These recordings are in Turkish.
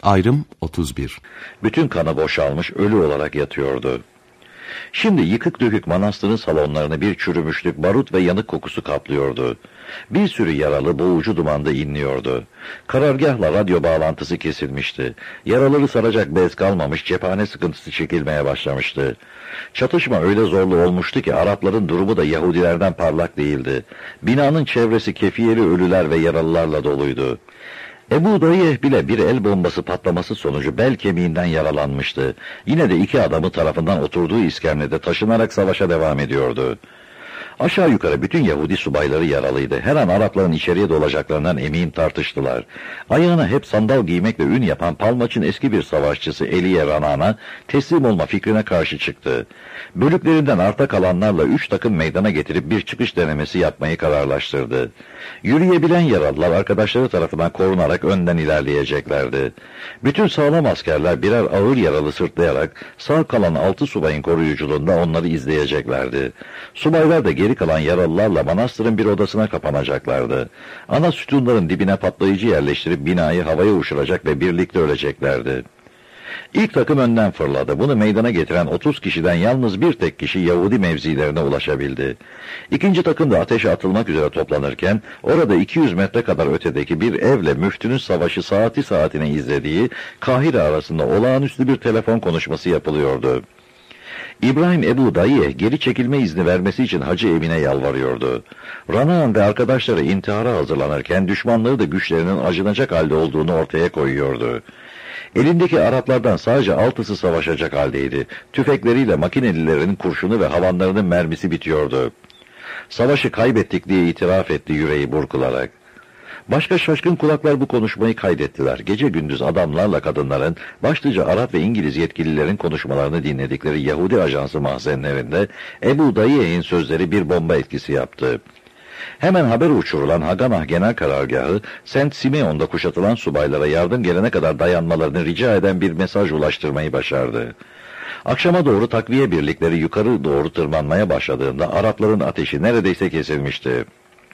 Ayrım 31. Bütün kanı boşalmış, ölü olarak yatıyordu. Şimdi yıkık dökük manastırın salonlarını bir çürümüşlük, barut ve yanık kokusu kaplıyordu. Bir sürü yaralı boğucu dumanda inliyordu. Karargahla radyo bağlantısı kesilmişti. Yaraları saracak bez kalmamış, cephane sıkıntısı çekilmeye başlamıştı. Çatışma öyle zorlu olmuştu ki Arapların durumu da Yahudilerden parlak değildi. Binanın çevresi kefiyeli ölüler ve yaralılarla doluydu. Ebu Dayeh bile bir el bombası patlaması sonucu bel kemiğinden yaralanmıştı. Yine de iki adamı tarafından oturduğu iskemlede taşınarak savaşa devam ediyordu. Aşağı yukarı bütün Yahudi subayları yaralıydı. Her an Arapların içeriye dolacaklarından emin tartıştılar. Ayağına hep sandal giymekle ün yapan Palmaç'ın eski bir savaşçısı Eliye Ranan'a teslim olma fikrine karşı çıktı. Bölüklerinden arta kalanlarla 3 takım meydana getirip bir çıkış denemesi yapmayı kararlaştırdı. Yürüyebilen yaralılar arkadaşları tarafından korunarak önden ilerleyeceklerdi. Bütün sağlam askerler birer ağır yaralı sırtlayarak sağ kalan 6 subayın koruyuculuğunda onları izleyeceklerdi. Subaylar da geri kalan yaralılarla manastırın bir odasına kapanacaklardı. Ana sütunların dibine patlayıcı yerleştirip binayı havaya uçuracak ve birlikte öleceklerdi. İlk takım önden fırladı. Bunu meydana getiren 30 kişiden yalnız bir tek kişi Yahudi mevzilerine ulaşabildi. İkinci takım da ateşe atılmak üzere toplanırken orada 200 metre kadar ötedeki bir evle müftünün savaşı saati saatine izlediği Kahire arasında olağanüstü bir telefon konuşması yapılıyordu. İbrahim Ebu Dayeh geri çekilme izni vermesi için hacı evine yalvarıyordu. Ranaan ve arkadaşları intihara hazırlanırken düşmanları da güçlerinin acınacak halde olduğunu ortaya koyuyordu. Elindeki Araplardan sadece 6'sı savaşacak haldeydi. Tüfekleriyle makinelilerin kurşunu ve havanlarının mermisi bitiyordu. Savaşı kaybettik diye itiraf etti yüreği burkularak. Başka şaşkın kulaklar bu konuşmayı kaydettiler. Gece gündüz adamlarla kadınların, başlıca Arap ve İngiliz yetkililerin konuşmalarını dinledikleri Yahudi ajansı mahzenlerinde Ebu Dayeh'in sözleri bir bomba etkisi yaptı. Hemen haber uçurulan Haganah Genel Karargahı, Saint Simeon'da kuşatılan subaylara yardım gelene kadar dayanmalarını rica eden bir mesaj ulaştırmayı başardı. Akşama doğru takviye birlikleri yukarı doğru tırmanmaya başladığında Arapların ateşi neredeyse kesilmişti.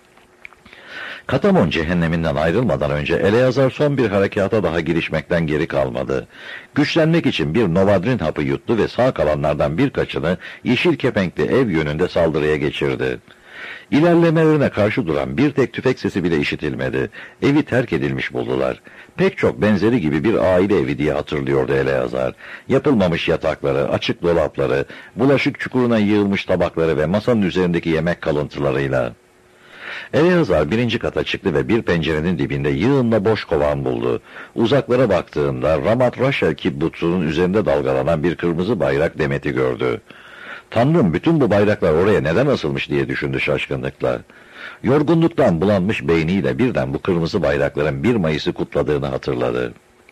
Katamon cehenneminden ayrılmadan önce Eleazar son bir harekata daha girişmekten geri kalmadı. Güçlenmek için bir Novadrin hapı yuttu ve sağ kalanlardan birkaçını yeşil kepenkli ev yönünde saldırıya geçirdi. İlerlemelerine karşı duran bir tek tüfek sesi bile işitilmedi. Evi terk edilmiş buldular. Pek çok benzeri gibi bir aile evi diye hatırlıyordu Eleazar. Yapılmamış yatakları, açık dolapları, bulaşık çukuruna yığılmış tabakları ve masanın üzerindeki yemek kalıntılarıyla. Eleazar birinci kata çıktı ve bir pencerenin dibinde yığınla boş kovan buldu. Uzaklara baktığında Ramat Rachel kibbutsunun üzerinde dalgalanan bir kırmızı bayrak demeti gördü. Tanrım, bütün bu bayraklar oraya neden asılmış diye düşündü şaşkınlıkla. Yorgunluktan bulanmış beyniyle birden bu kırmızı bayrakların 1 Mayıs'ı kutladığını hatırladı.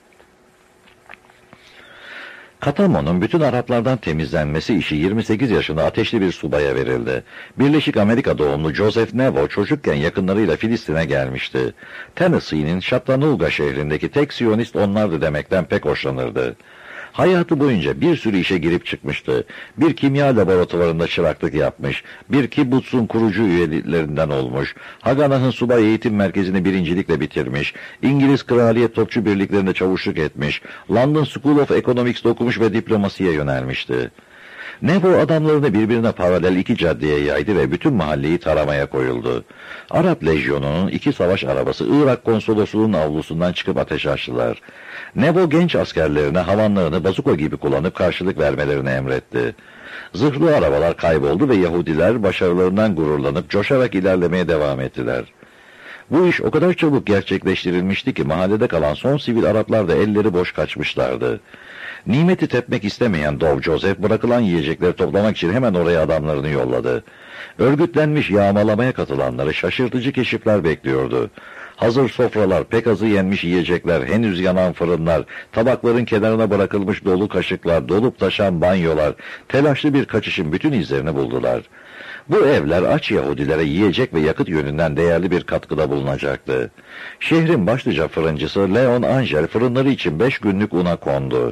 Katamon'un bütün Araplardan temizlenmesi işi 28 yaşında ateşli bir subaya verildi. Birleşik Amerika doğumlu Joseph Nevo çocukken yakınlarıyla Filistin'e gelmişti. Tennessee'nin Chattanooga şehrindeki tek Siyonist onlardı demekten pek hoşlanırdı. Hayatı boyunca bir sürü işe girip çıkmıştı. Bir kimya laboratuvarında çıraklık yapmış, bir kibbutsun kurucu üyelerinden olmuş, Haganah'ın subay eğitim merkezini birincilikle bitirmiş, İngiliz Kraliyet Topçu Birliklerinde çavuşluk etmiş, London School of Economics'te okumuş ve diplomasiye yönelmişti. Nevo adamlarını birbirine paralel 2 caddeye yaydı ve bütün mahalleyi taramaya koyuldu. Arap lejyonunun 2 savaş arabası Irak konsolosluğunun avlusundan çıkıp ateş açtılar. Nevo genç askerlerine havanlarını bazuka gibi kullanıp karşılık vermelerini emretti. Zırhlı arabalar kayboldu ve Yahudiler başarılarından gururlanıp coşarak ilerlemeye devam ettiler. Bu iş o kadar çabuk gerçekleştirilmişti ki mahallede kalan son sivil Araplar da elleri boş kaçmışlardı. Nimeti tepmek istemeyen Dov Joseph bırakılan yiyecekleri toplamak için hemen oraya adamlarını yolladı. Örgütlenmiş yağmalamaya katılanları şaşırtıcı keşifler bekliyordu. Hazır sofralar, pek azı yenmiş yiyecekler, henüz yanan fırınlar, tabakların kenarına bırakılmış dolu kaşıklar, dolup taşan banyolar, telaşlı bir kaçışın bütün izlerini buldular. Bu evler aç Yahudilere yiyecek ve yakıt yönünden değerli bir katkıda bulunacaktı. Şehrin başlıca fırıncısı Leon Angel fırınları için 5 günlük una kondu.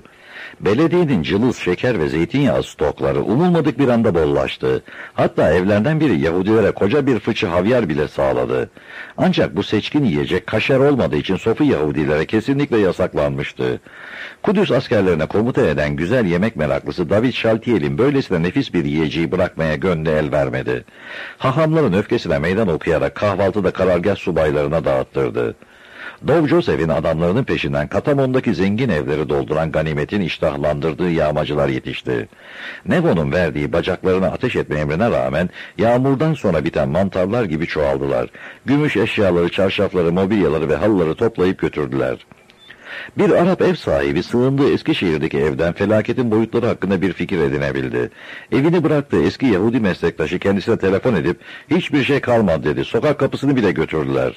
Belediyenin cılız, şeker ve zeytinyağı stokları umulmadık bir anda bollaştı. Hatta evlerden biri Yahudilere koca bir fıçı havyar bile sağladı. Ancak bu seçkin yiyecek kaşar olmadığı için sofu Yahudilere kesinlikle yasaklanmıştı. Kudüs askerlerine komuta eden güzel yemek meraklısı David Şaltiyel'in böylesine nefis bir yiyeceği bırakmaya gönlü el vermedi. Hahamların öfkesine meydan okuyarak kahvaltıda karargah subaylarına dağıttırdı. Dov Joseph'in adamlarının peşinden Katamon'daki zengin evleri dolduran ganimetin iştahlandırdığı yağmacılar yetişti. Nevo'nun verdiği bacaklarına ateş etme emrine rağmen yağmurdan sonra biten mantarlar gibi çoğaldılar. Gümüş eşyaları, çarşafları, mobilyaları ve halıları toplayıp götürdüler. Bir Arap ev sahibi sığındığı Eskişehir'deki evden felaketin boyutları hakkında bir fikir edinebildi. Evini bıraktığı eski Yahudi meslektaşı kendisine telefon edip hiçbir şey kalmadı dedi. Sokak kapısını bile götürdüler.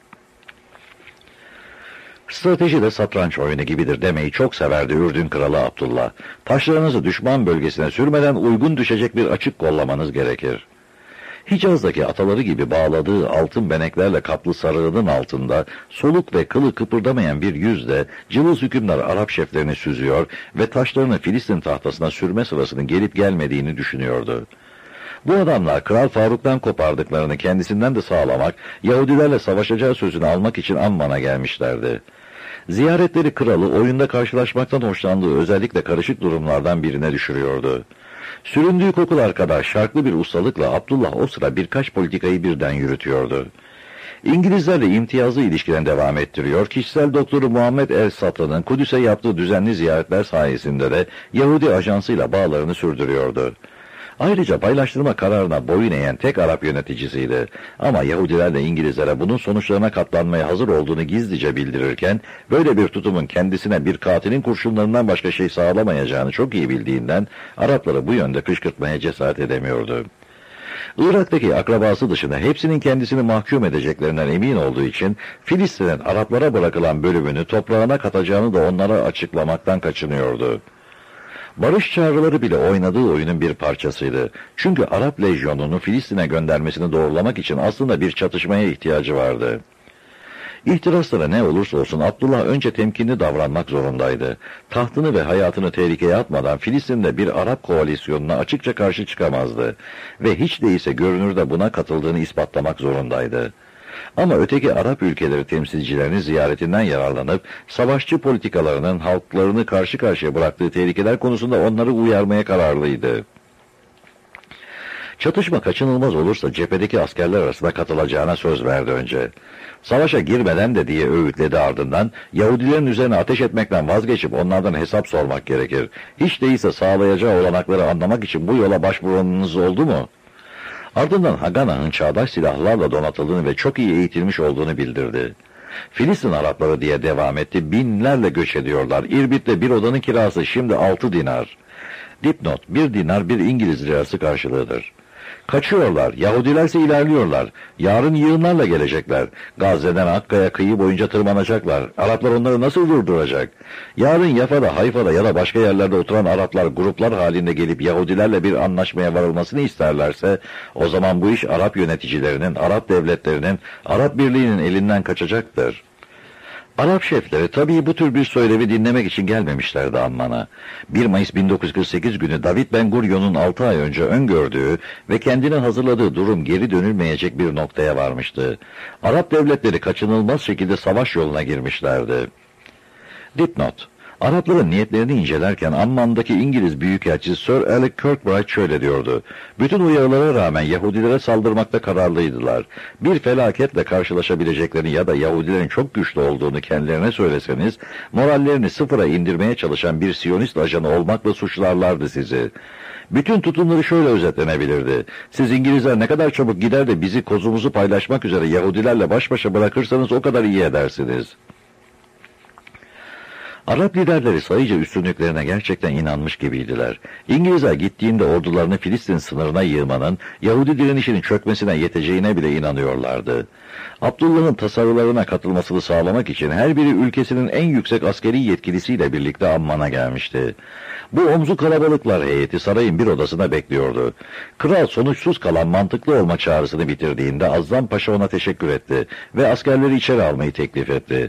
Strateji de satranç oyunu gibidir demeyi çok severdi Ürdün Kralı Abdullah. Taşlarınızı düşman bölgesine sürmeden uygun düşecek bir açık kollamanız gerekir. Hicaz'daki ataları gibi bağladığı altın beneklerle kaplı sarığının altında soluk ve kılı kıpırdamayan bir yüzle cılız hükümdar Arap şeflerini süzüyor ve taşlarını Filistin tahtasına sürme sırasının gelip gelmediğini düşünüyordu. Bu adamlar Kral Faruk'tan kopardıklarını kendisinden de sağlamak, Yahudilerle savaşacağı sözünü almak için Amman'a gelmişlerdi. Ziyaretleri kralı oyunda karşılaşmaktan hoşlandığı özellikle karışık durumlardan birine düşürüyordu. Süründüğü kokular kadar şarklı bir ustalıkla Abdullah o sıra birkaç politikayı birden yürütüyordu. İngilizlerle imtiyazlı ilişkilerini devam ettiriyor, kişisel doktoru Muhammed el-Satta'nın Kudüs'e yaptığı düzenli ziyaretler sayesinde de Yahudi ajansıyla bağlarını sürdürüyordu. Ayrıca paylaştırma kararına boyun eğen tek Arap yöneticisiydi. Ama Yahudilerle İngilizlere bunun sonuçlarına katlanmaya hazır olduğunu gizlice bildirirken, böyle bir tutumun kendisine bir katilin kurşunlarından başka şey sağlamayacağını çok iyi bildiğinden, Arapları bu yönde kışkırtmaya cesaret edemiyordu. Irak'taki akrabası dışında hepsinin kendisini mahkum edeceklerinden emin olduğu için, Filistin'in Araplara bırakılan bölümünü toprağına katacağını da onlara açıklamaktan kaçınıyordu. Barış çağrıları bile oynadığı oyunun bir parçasıydı. Çünkü Arap lejyonunu Filistin'e göndermesini doğrulamak için aslında bir çatışmaya ihtiyacı vardı. İhtiraslara ne olursa olsun Abdullah önce temkinli davranmak zorundaydı. Tahtını ve hayatını tehlikeye atmadan Filistin'de bir Arap koalisyonuna açıkça karşı çıkamazdı. Ve hiç değilse görünürde buna katıldığını ispatlamak zorundaydı. Ama öteki Arap ülkeleri temsilcilerinin ziyaretinden yararlanıp savaşçı politikalarının halklarını karşı karşıya bıraktığı tehlikeler konusunda onları uyarmaya kararlıydı. Çatışma kaçınılmaz olursa cephedeki askerler arasında katılacağına söz verdi önce. Savaşa girmeden de diye öğütledi ardından, Yahudilerin üzerine ateş etmekten vazgeçip onlardan hesap sormak gerekir. Hiç değilse sağlayacağı olanakları anlamak için bu yola başvuranınız oldu mu? Ardından Haganah'ın çağdaş silahlarla donatıldığını ve çok iyi eğitilmiş olduğunu bildirdi. Filistin Arapları diye devam etti, binlerle göç ediyorlar. İrbit'te bir odanın kirası şimdi 6 dinar. Dipnot, 1 dinar bir İngiliz lirası karşılığıdır. Kaçıyorlar, Yahudilerse ilerliyorlar. Yarın yığınlarla gelecekler. Gazze'den Akka'ya kıyı boyunca tırmanacaklar. Araplar onları nasıl durduracak? Yarın Yafa'da, Hayfa'da ya da başka yerlerde oturan Araplar gruplar halinde gelip Yahudilerle bir anlaşmaya varılmasını isterlerse, o zaman bu iş Arap yöneticilerinin, Arap devletlerinin, Arap Birliği'nin elinden kaçacaktır. Arap şefleri tabii bu tür bir söylevi dinlemek için gelmemişlerdi Amman'a. 1 Mayıs 1948 günü David Ben Gurion'un 6 ay önce öngördüğü ve kendine hazırladığı durum geri dönülmeyecek bir noktaya varmıştı. Arap devletleri kaçınılmaz şekilde savaş yoluna girmişlerdi. Dipnot: Arapların niyetlerini incelerken Amman'daki İngiliz Büyükelçisi Sir Alec Kirkbride şöyle diyordu: bütün uyarılara rağmen Yahudilere saldırmakta kararlıydılar. Bir felaketle karşılaşabileceklerini ya da Yahudilerin çok güçlü olduğunu kendilerine söyleseniz, morallerini sıfıra indirmeye çalışan bir Siyonist ajanı olmakla suçlarlardı sizi. Bütün tutumları şöyle özetlenebilirdi: siz İngilizler ne kadar çabuk gider de bizi, kozumuzu paylaşmak üzere Yahudilerle baş başa bırakırsanız o kadar iyi edersiniz. Arap liderleri sayıca üstünlüklerine gerçekten inanmış gibiydiler. İngilizler gittiğinde ordularını Filistin sınırına yığmanın, Yahudi direnişinin çökmesine yeteceğine bile inanıyorlardı. Abdullah'ın tasarrularına katılmasını sağlamak için her biri ülkesinin en yüksek askeri yetkilisiyle birlikte Amman'a gelmişti. Bu omzu kalabalıklar heyeti sarayın bir odasına bekliyordu. Kral sonuçsuz kalan mantıklı olma çağrısını bitirdiğinde Azzam Paşa ona teşekkür etti ve askerleri içeri almayı teklif etti.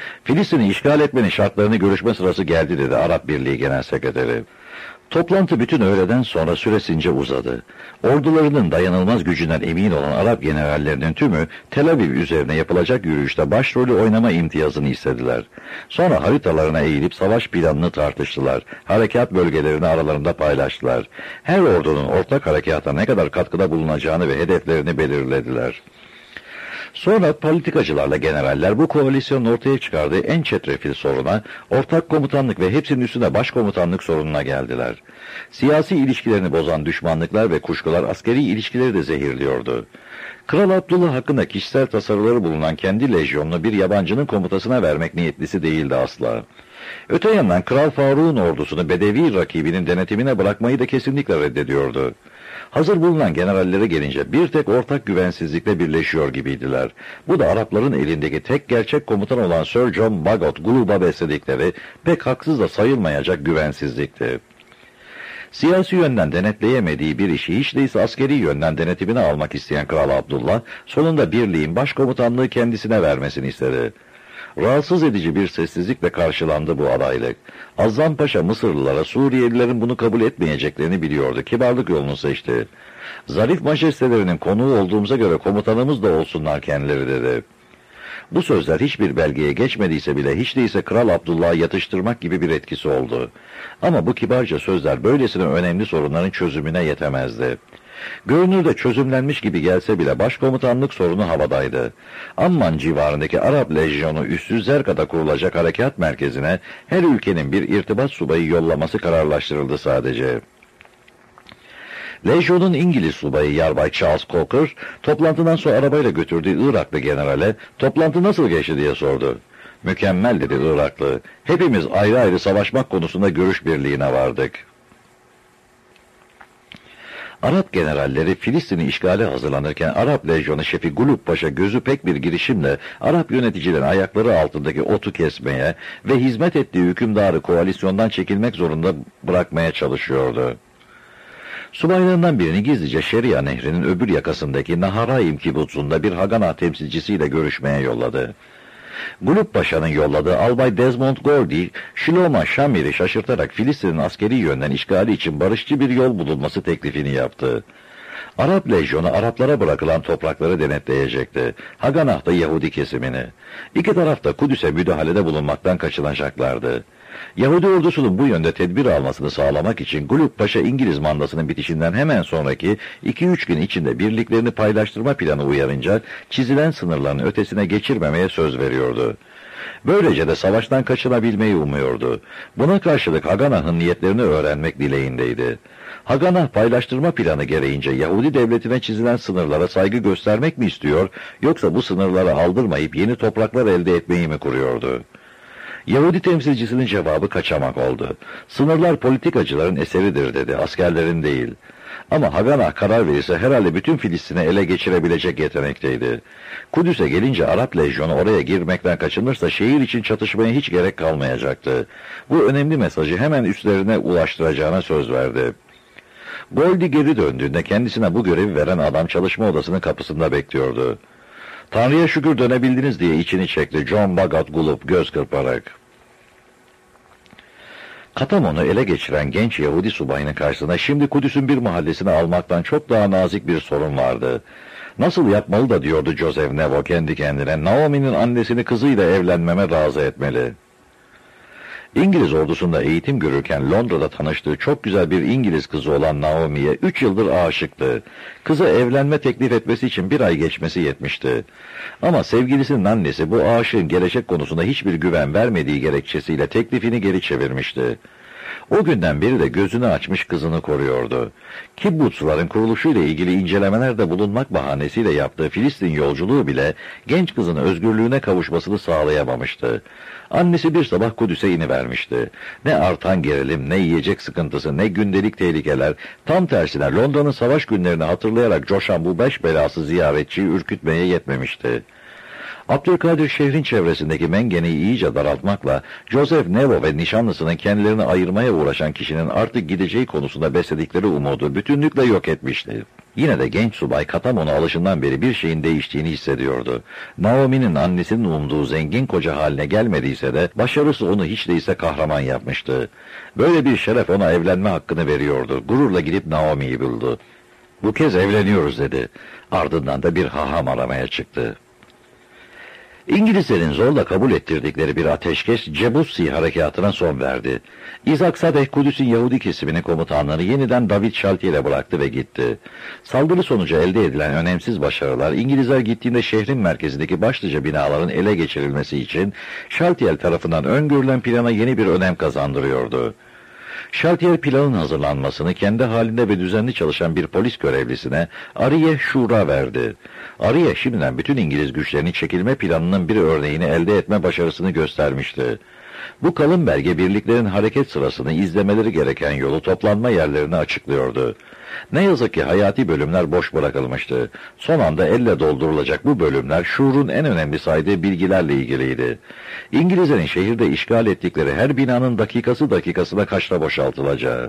Filistin'i işgal etmenin şartlarını görüşme sırası geldi dedi Arap Birliği Genel Sekreteri. Toplantı bütün öğleden sonra süresince uzadı. Ordularının dayanılmaz gücünden emin olan Arap generallerinin tümü Tel Aviv üzerine yapılacak yürüyüşte başrolü oynama imtiyazını istediler. Sonra haritalarına eğilip savaş planını tartıştılar. Harekat bölgelerini aralarında paylaştılar. Her ordunun ortak harekata ne kadar katkıda bulunacağını ve hedeflerini belirlediler. Sonra politikacılarla generaller bu koalisyonun ortaya çıkardığı en çetrefil soruna, ortak komutanlık ve hepsinin üstüne başkomutanlık sorununa geldiler. Siyasi ilişkilerini bozan düşmanlıklar ve kuşkular askeri ilişkileri de zehirliyordu. Kral Abdullah hakkında kişisel tasarıları bulunan kendi lejyonunu bir yabancının komutasına vermek niyetlisi değildi asla. Öte yandan Kral Faruk'un ordusunu Bedevi rakibinin denetimine bırakmayı da kesinlikle reddediyordu. Hazır bulunan generallere gelince bir tek ortak güvensizlikle birleşiyor gibiydiler. Bu da Arapların elindeki tek gerçek komutan olan Sir John Bagot Gulub'a besledikleri pek haksız da sayılmayacak güvensizlikti. Siyasi yönden denetleyemediği bir işi hiç değilse askeri yönden denetimine almak isteyen Kral Abdullah, sonunda birliğin başkomutanlığı kendisine vermesini istedi. Rahatsız edici bir sessizlikle karşılandı bu adaylık. Azzam Paşa Mısırlılara Suriyelilerin bunu kabul etmeyeceklerini biliyordu. Kibarlık yolunu seçti. Zarif majestelerinin konuğu olduğumuza göre komutanımız da olsunlar kendileri dedi. Bu sözler hiçbir belgeye geçmediyse bile hiç değilse Kral Abdullah'ı yatıştırmak gibi bir etkisi oldu. Ama bu kibarca sözler böylesine önemli sorunların çözümüne yetemezdi. Görünürde çözümlenmiş gibi gelse bile başkomutanlık sorunu havadaydı. Amman civarındaki Arap lejyonu üssü Zerka'da kurulacak harekat merkezine her ülkenin bir irtibat subayı yollaması kararlaştırıldı sadece. Lejyonun İngiliz subayı Yarbay Charles Coker, toplantıdan sonra arabayla götürdüğü Iraklı generale toplantı nasıl geçti diye sordu. Mükemmel dedi Iraklı. Hepimiz ayrı ayrı savaşmak konusunda görüş birliğine vardık. Arap generalleri Filistin'i işgale hazırlanırken Arap lejyonu şefi Gulub Paşa gözü pek bir girişimle Arap yöneticilerin ayakları altındaki otu kesmeye ve hizmet ettiği hükümdarı koalisyondan çekilmek zorunda bırakmaya çalışıyordu. Subaylarından birini gizlice Şeria Nehri'nin öbür yakasındaki Naharaim kibutzunda bir Haganah temsilcisiyle görüşmeye yolladı. Gulub Paşa'nın yolladığı Albay Desmond Gordy, Şiloma Şamir'i şaşırtarak Filistin'in askeri yönden işgali için barışçı bir yol bulunması teklifini yaptı. Arap lejyonu Araplara bırakılan toprakları denetleyecekti. Haganah'ta Yahudi kesimini. İki taraf da Kudüs'e müdahalede bulunmaktan kaçınacaklardı. Yahudi ordusunun bu yönde tedbir almasını sağlamak için Gulub Paşa İngiliz mandasının bitişinden hemen sonraki 2-3 gün içinde birliklerini paylaştırma planı uyarınca çizilen sınırların ötesine geçirmemeye söz veriyordu. Böylece de savaştan kaçınabilmeyi umuyordu. Buna karşılık Haganah'ın niyetlerini öğrenmek dileğindeydi. Haganah paylaştırma planı gereğince Yahudi devletine çizilen sınırlara saygı göstermek mi istiyor, yoksa bu sınırları aldırmayıp yeni topraklar elde etmeyi mi kuruyordu? Yahudi temsilcisinin cevabı kaçamak oldu. Sınırlar politikacıların eseridir dedi, askerlerin değil. Ama Haganah karar verirse herhalde bütün Filistin'i ele geçirebilecek yetenekteydi. Kudüs'e gelince Arap lejyonu oraya girmekten kaçınırsa şehir için çatışmaya hiç gerek kalmayacaktı. Bu önemli mesajı hemen üstlerine ulaştıracağına söz verdi. Goldie geri döndüğünde kendisine bu görevi veren adam çalışma odasının kapısında bekliyordu. "Tanrı'ya şükür dönebildiniz" diye içini çekti John Bagot Gulub göz kırparak. Katamon'u ele geçiren genç Yahudi subayının karşısında şimdi Kudüs'ün bir mahallesini almaktan çok daha nazik bir sorun vardı. Nasıl yapmalı da diyordu Joseph Nevo kendi kendine, Naomi'nin annesini kızıyla evlenmeme razı etmeli. İngiliz ordusunda eğitim görürken Londra'da tanıştığı çok güzel bir İngiliz kızı olan Naomi'ye 3 yıldır aşıktı. Kıza evlenme teklif etmesi için 1 ay geçmesi yetmişti. Ama sevgilisinin annesi bu aşığın gelecek konusunda hiçbir güven vermediği gerekçesiyle teklifini geri çevirmişti. O günden beri de gözünü açmış kızını koruyordu. Kibbutzların kuruluşuyla ilgili incelemelerde bulunmak bahanesiyle yaptığı Filistin yolculuğu bile genç kızın özgürlüğüne kavuşmasını sağlayamamıştı. Annesi bir sabah Kudüs'e inivermişti. Ne artan gerilim, ne yiyecek sıkıntısı, ne gündelik tehlikeler, tam tersine Londra'nın savaş günlerini hatırlayarak coşan bu beş belası ziyaretçiyi ürkütmeye yetmemişti. Abdülkadir şehrin çevresindeki mengeneyi iyice daraltmakla Joseph Nevo ve nişanlısının kendilerini ayırmaya uğraşan kişinin artık gideceği konusunda besledikleri umudu bütünlükle yok etmişti. Yine de genç subay Katamono alışından beri bir şeyin değiştiğini hissediyordu. Naomi'nin annesinin umduğu zengin koca haline gelmediyse de başarısı onu hiç değilse kahraman yapmıştı. Böyle bir şeref ona evlenme hakkını veriyordu. Gururla gidip Naomi'yi buldu. Bu kez evleniyoruz dedi. Ardından da bir haham aramaya çıktı. İngilizlerin zorla kabul ettirdikleri bir ateşkes Cebussi harekatına son verdi. İzak Sadeh Kudüs'ün Yahudi kesiminin komutanları yeniden David Şaltiyel'e bıraktı ve gitti. Saldırı sonucu elde edilen önemsiz başarılar İngilizler gittiğinde şehrin merkezindeki başlıca binaların ele geçirilmesi için Şaltiyel tarafından öngörülen plana yeni bir önem kazandırıyordu. Şaltiyer planın hazırlanmasını kendi halinde ve düzenli çalışan bir polis görevlisine Ariye Şura verdi. Ariye şimdiden bütün İngiliz güçlerinin çekilme planının bir örneğini elde etme başarısını göstermişti. Bu kalın belge birliklerin hareket sırasını izlemeleri gereken yolu toplanma yerlerini açıklıyordu. Ne yazık ki hayati bölümler boş bırakılmıştı. Son anda elle doldurulacak bu bölümler Şuur'un en önemli saydığı bilgilerle ilgiliydi. İngilizlerin şehirde işgal ettikleri her binanın dakikasına kaçta boşaltılacağı.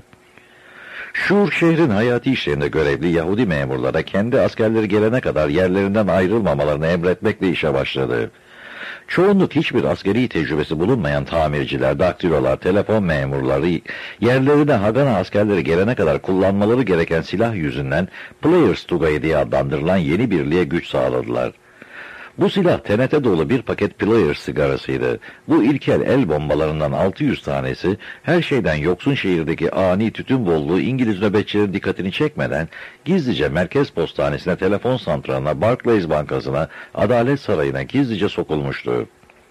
Şuur şehrin hayati işlerinde görevli Yahudi memurlara kendi askerleri gelene kadar yerlerinden ayrılmamalarını emretmekle işe başladı. Çoğunluk hiçbir askeri tecrübesi bulunmayan tamirciler, daktilolar, telefon memurları yerlerine Hagana askerleri gelene kadar kullanmaları gereken silah yüzünden Players Tugayı diye adlandırılan yeni birliğe güç sağladılar. Bu silah TNT dolu bir paket Players sigarasıydı. Bu ilkel el bombalarından 600 tanesi her şeyden yoksun şehirdeki ani tütün bolluğu İngiliz nöbetçilerin dikkatini çekmeden gizlice Merkez Postanesi'ne, telefon santralına, Barclays Bankası'na, Adalet Sarayı'na gizlice sokulmuştu.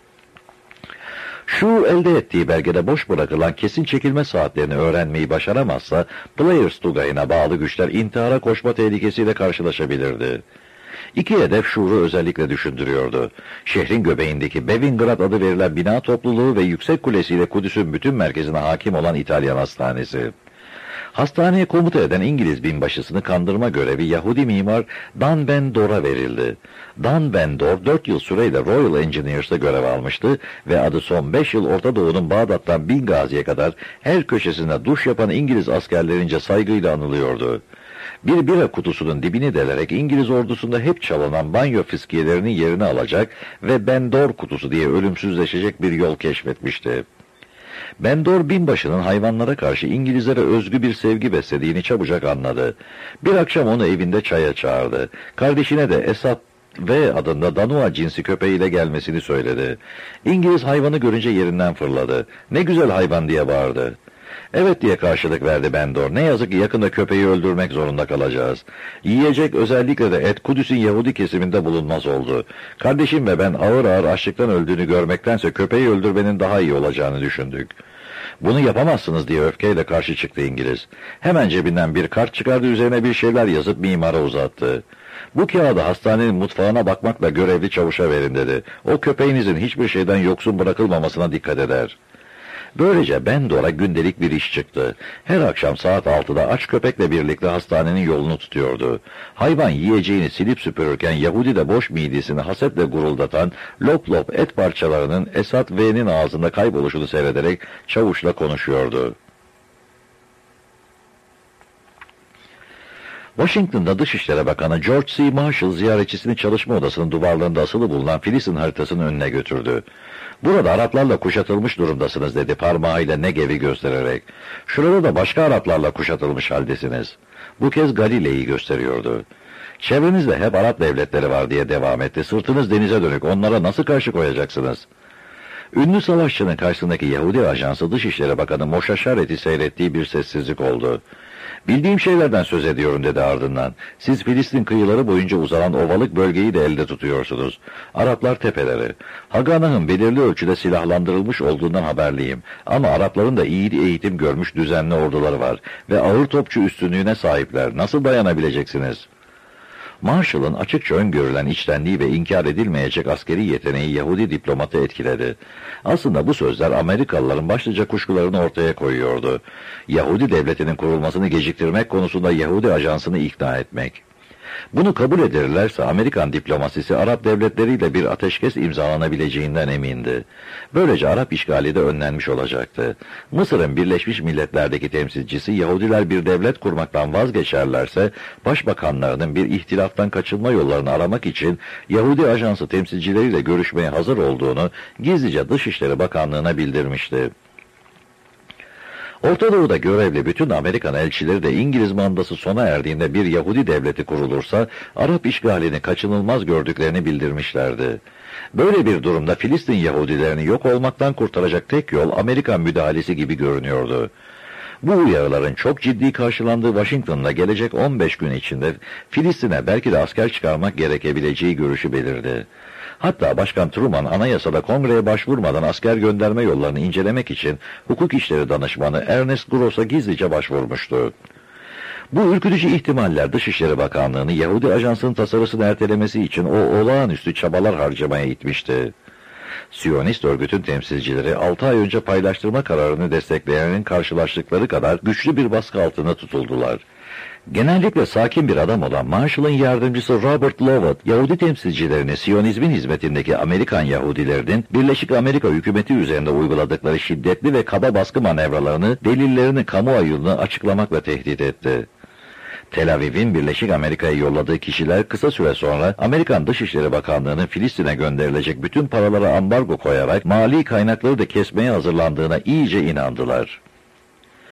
Şu elde ettiği belgede boş bırakılan kesin çekilme saatlerini öğrenmeyi başaramazsa Players Tugayı'na bağlı güçler intihara koşma tehlikesiyle karşılaşabilirdi. İki hedef Şuur'u özellikle düşündürüyordu. Şehrin göbeğindeki Bevingrad adı verilen bina topluluğu ve yüksek kulesiyle Kudüs'ün bütün merkezine hakim olan İtalyan hastanesi. Hastaneye komuta eden İngiliz binbaşısını kandırma görevi Yahudi mimar Dan Ben Dor'a verildi. Dan Ben Dor 4 yıl süreyle Royal Engineers'ta görev almıştı ve adı son 5 yıl Orta Doğu'nun Bağdat'tan Bingazi'ye kadar her köşesinde duş yapan İngiliz askerlerince saygıyla anılıyordu. Bir bira kutusunun dibini delerek İngiliz ordusunda hep çalınan banyo fiskiyelerinin yerini alacak ve Bendor kutusu diye ölümsüzleşecek bir yol keşfetmişti. Bendor binbaşının hayvanlara karşı İngilizlere özgü bir sevgi beslediğini çabucak anladı. Bir akşam onu evinde çaya çağırdı. Kardeşine de Esat V adında Danua cinsi köpeğiyle gelmesini söyledi. İngiliz hayvanı görünce yerinden fırladı. "Ne güzel hayvan!" diye bağırdı. "Evet," diye karşılık verdi Bendor. "Ne yazık ki yakında köpeği öldürmek zorunda kalacağız. Yiyecek, özellikle de et, Kudüs'ün Yahudi kesiminde bulunmaz oldu. Kardeşim ve ben ağır ağır açlıktan öldüğünü görmektense köpeği öldürmenin daha iyi olacağını düşündük." "Bunu yapamazsınız," diye öfkeyle karşı çıktı İngiliz. Hemen cebinden bir kart çıkardı, üzerine bir şeyler yazıp mimara uzattı. "Bu kağıdı hastanenin mutfağına bakmakla görevli çavuşa verin," dedi. "O köpeğinizin hiçbir şeyden yoksun bırakılmamasına dikkat eder." Böylece Bendor'a gündelik bir iş çıktı. Her akşam saat 6'da aç köpekle birlikte hastanenin yolunu tutuyordu. Hayvan yiyeceğini silip süpürürken Yahudi de boş midesini hasetle guruldatan lop lop et parçalarının Esat V'nin ağzında kayboluşunu seyrederek çavuşla konuşuyordu. Washington'da Dışişleri Bakanı George C. Marshall ziyaretçisini çalışma odasının duvarlarında asılı bulunan Filistin haritasının önüne götürdü. "Burada Araplarla kuşatılmış durumdasınız," dedi parmağıyla Negev'i göstererek. "Şurada da başka Araplarla kuşatılmış haldesiniz." Bu kez Galile'yi gösteriyordu. "Çevrenizde hep Arap devletleri var," diye devam etti. "Sırtınız denize dönük, onlara nasıl karşı koyacaksınız?" Ünlü savaşçının karşısındaki Yahudi ajansı Dışişleri Bakanı Moshe Sharet'i seyrettiği bir sessizlik oldu. "Bildiğim şeylerden söz ediyorum," dedi ardından. "Siz Filistin kıyıları boyunca uzanan ovalık bölgeyi de elde tutuyorsunuz. Araplar tepeleri. Haganah'ın belirli ölçüde silahlandırılmış olduğundan haberliyim. Ama Arapların da iyi eğitim görmüş düzenli orduları var ve ağır topçu üstünlüğüne sahipler. Nasıl dayanabileceksiniz?" Marshall'ın açıkça öngörülen içtenliği ve inkar edilmeyecek askeri yeteneği Yahudi diplomatı etkiledi. Aslında bu sözler Amerikalıların başlıca kuşkularını ortaya koyuyordu. Yahudi devletinin kurulmasını geciktirmek konusunda Yahudi ajansını ikna etmek. Bunu kabul ederlerse Amerikan diplomasisi Arap devletleriyle bir ateşkes imzalanabileceğinden emindi. Böylece Arap işgali de önlenmiş olacaktı. Mısır'ın Birleşmiş Milletler'deki temsilcisi Yahudiler bir devlet kurmaktan vazgeçerlerse başbakanlarının bir ihtilaftan kaçınma yollarını aramak için Yahudi ajansı temsilcileriyle görüşmeye hazır olduğunu gizlice Dışişleri Bakanlığı'na bildirmişti. Orta Doğu'da görevli bütün Amerikan elçileri de İngiliz mandası sona erdiğinde bir Yahudi devleti kurulursa Arap işgalini kaçınılmaz gördüklerini bildirmişlerdi. Böyle bir durumda Filistin Yahudilerini yok olmaktan kurtaracak tek yol Amerikan müdahalesi gibi görünüyordu. Bu uyarıların çok ciddi karşılandığı Washington'da gelecek 15 gün içinde Filistin'e belki de asker çıkarmak gerekebileceği görüşü belirdi. Hatta Başkan Truman anayasada kongreye başvurmadan asker gönderme yollarını incelemek için hukuk işleri danışmanı Ernest Gross'a gizlice başvurmuştu. Bu ürkütücü ihtimaller Dışişleri Bakanlığı'nı Yahudi ajansının tasarısını ertelemesi için o olağanüstü çabalar harcamaya itmişti. Siyonist örgütün temsilcileri 6 ay önce paylaştırma kararını destekleyenin karşılaştıkları kadar güçlü bir baskı altında tutuldular. Genellikle sakin bir adam olan Marshall'ın yardımcısı Robert Lovett, Yahudi temsilcilerini Siyonizmin hizmetindeki Amerikan Yahudilerinin Birleşik Amerika hükümeti üzerinde uyguladıkları şiddetli ve kaba baskı manevralarını, delillerini kamuoyuna açıklamakla tehdit etti. Tel Aviv'in Birleşik Amerika'ya yolladığı kişiler kısa süre sonra Amerikan Dışişleri Bakanlığı'nın Filistin'e gönderilecek bütün paralara ambargo koyarak mali kaynakları da kesmeye hazırlandığına iyice inandılar.